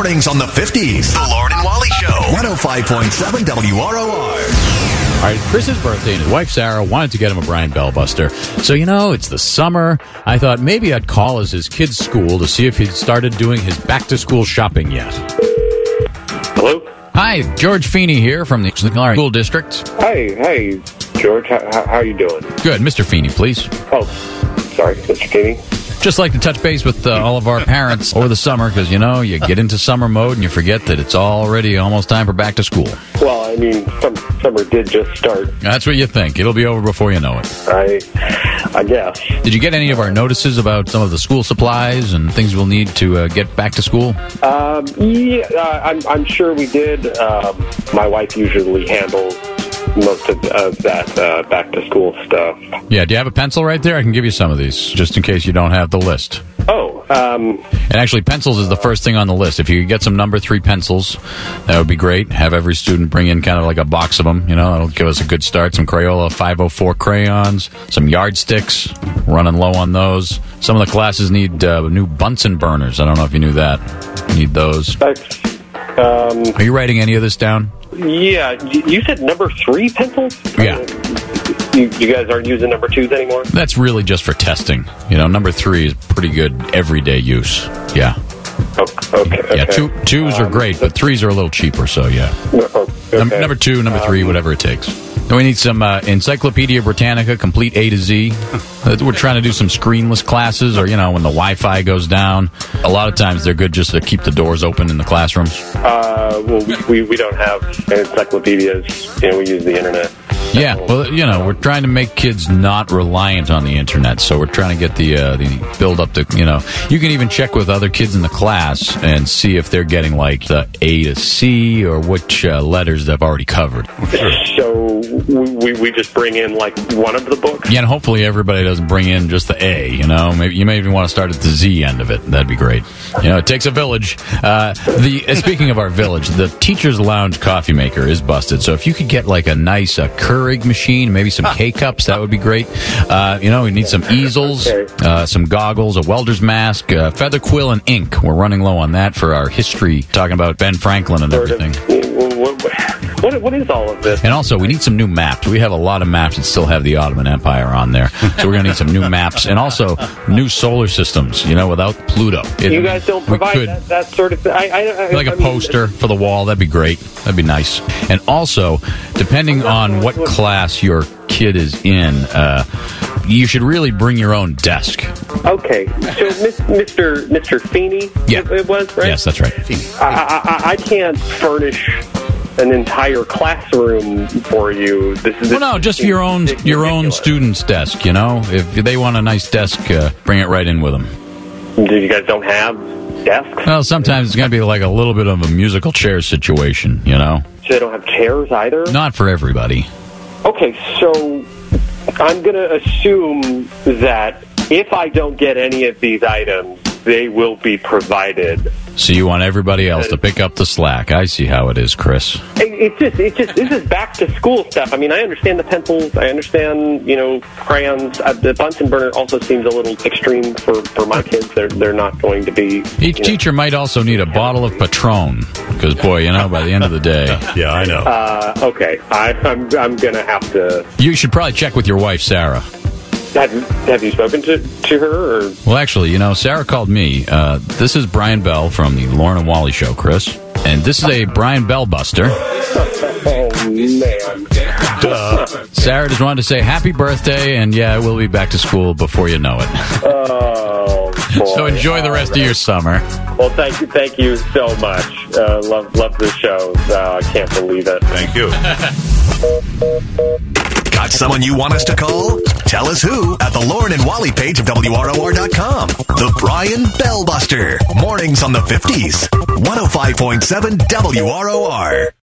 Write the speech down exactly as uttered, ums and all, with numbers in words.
Mornings on the fifties. The Lauren and Wally Show. one oh five point seven W R O R. All right, Chris's birthday, and his wife Sarah wanted to get him a Brian Bell Buster. So, you know, it's the summer. I thought maybe I'd call as his kid's school to see if he'd started doing his back-to-school shopping yet. Hello? Hi, George Feeney here from the School District. Hey, hey, George. How, how are you doing? Good. Mister Feeney, please. Oh, sorry, Mister Feeney. Just like to touch base with uh, all of our parents over the summer because, you know, you get into summer mode and you forget that it's already almost time for back to school. Well, I mean, some, summer did just start. That's what you think. It'll be over before you know it. I, I guess. Did you get any of our notices about some of the school supplies and things we'll need to uh, get back to school? Um, yeah, uh, I'm, I'm sure we did. Um, my wife usually handles most of, of that uh, back-to-school stuff. Yeah, do you have a pencil right there? I can give you some of these, just in case you don't have the list. Oh, um... And actually, pencils is the first thing on the list. If you could get some number three pencils, that would be great. Have every student bring in kind of like a box of them. You know, that'll give us a good start. Some Crayola five oh four crayons, some yardsticks, running low on those. Some of the classes need uh, new Bunsen burners. I don't know if you knew that. Need those. That's, um... Are you writing any of this down? Yeah, you said number three pencils? Yeah. Uh, you, you guys aren't using number twos anymore? That's really just for testing. You know, number three is pretty good everyday use. Yeah. Oh, okay, okay. Yeah, two, twos um, are great, but threes are a little cheaper, so yeah. Oh, okay. Num- number two, number three, um, whatever it takes. And we need some uh, Encyclopedia Britannica, complete A to Z. We're trying to do some screenless classes, or, you know, when the Wi-Fi goes down. A lot of times they're good just to keep the doors open in the classrooms. Uh, well, we, we, we don't have encyclopedias. You know, we use the internet. Yeah, well, you know, we're trying to make kids not reliant on the internet, so we're trying to get the uh, the build up the, you know, you can even check with other kids in the class and see if they're getting like the A to C or which uh, letters they've already covered. So we we just bring in like one of the books? Yeah, and hopefully everybody doesn't bring in just the A, you know. Maybe you may even want to start at the Z end of it. That'd be great. You know, it takes a village. Uh, the uh, speaking of our village, the Teacher's Lounge coffee maker is busted, so if you could get like a nice uh, Keurig machine, maybe some K-cups, that would be great. Uh, you know, we need some easels, uh, some goggles, a welder's mask, uh, feather quill, and ink. We're running low on that for our history, talking about Ben Franklin and everything. What, what is all of this? And also, we need some new maps. We have a lot of maps that still have the Ottoman Empire on there. So we're going to need some new maps. And also, new solar systems, you know, without Pluto. It, you guys don't provide could, that, that sort of thing? I, I, I, like a I mean, poster for the wall. That'd be great. That'd be nice. And also, depending on what class your kid is in, uh, you should really bring your own desk. Okay. So, Mister Mister Feeney, yeah. it, it was, right? Yes, that's right. I, I, I can't furnish an entire classroom for you. This is well, no, just your own your own student's desk. You know, if they want a nice desk, uh, bring it right in with them. You guys don't have desks? Well, sometimes it's going to be like a little bit of a musical chair situation. You know, so they don't have chairs either. Not for everybody. Okay, so I'm going to assume that if I don't get any of these items, they will be provided. So you want everybody else to pick up the slack. I see how it is, Chris. It's just, it's just, this is back to school stuff. I mean, I understand the pencils. I understand, you know, crayons. Uh, the Bunsen burner also seems a little extreme for, for my kids. They're they're not going to be. Each know, teacher might also need a bottle of Patron, because boy, you know, by the end of the day. Yeah, I know. Uh, okay, I, I'm I'm gonna have to. You should probably check with your wife, Sarah. Have, have you spoken to, to her? Or? Well, actually, you know, Sarah called me. Uh, this is Brian Bell from the Lauren and Wally Show, Chris. And this is a Brian Bell Buster. Oh, man. Duh. Sarah just wanted to say happy birthday, and yeah, we'll be back to school before you know it. Oh, boy. So enjoy the rest of your summer. Well, thank you, thank you so much. Uh, love, love the show. Uh, I can't believe it. Thank you. Got someone you want us to call? Tell us who at the Lauren and Wally page of W R O R dot com. The Brian Bell Buster. Mornings on the fifties. one oh five point seven W R O R.